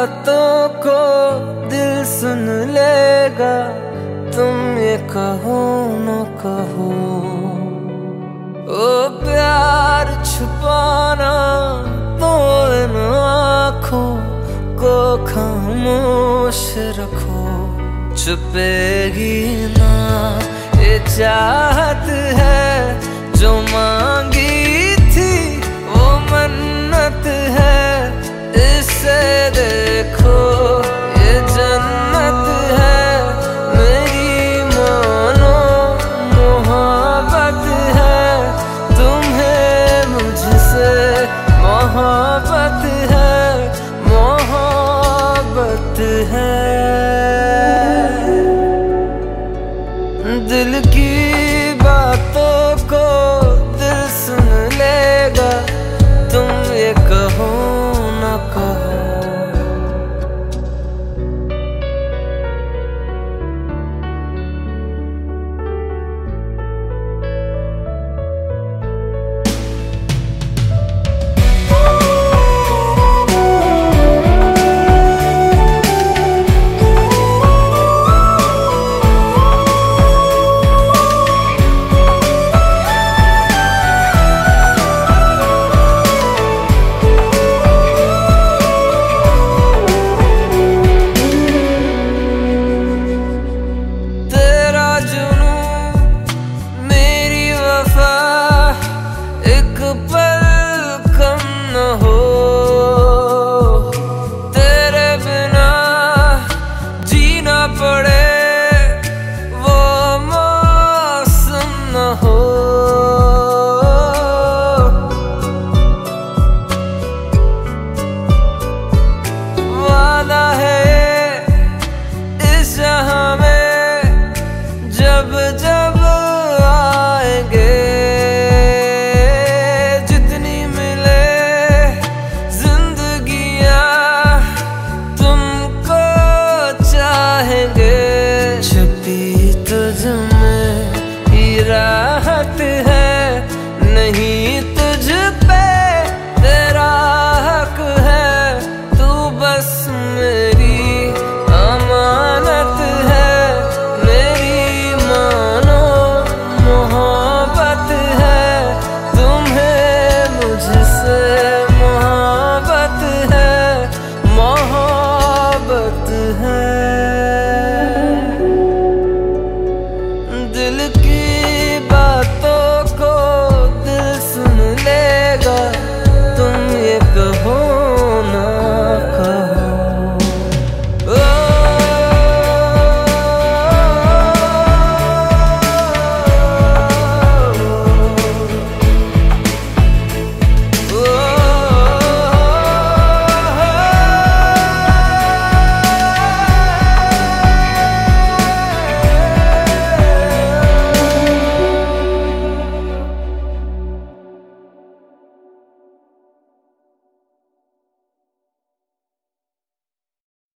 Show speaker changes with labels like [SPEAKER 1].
[SPEAKER 1] बातों को दिल सुन लेगा, तुम ये कहो न कहो। ओ प्यार छुपाना तो इन आँखों को खामोश रखो, छुपेगी ना ये चाहत है जो मांगी थी वो मन्नत है। इसे देखो ये जन्नत है, मेरी मानो मोहब्बत है। तुम्हें मुझसे मोहब्बत है, मोहब्बत है। दिल की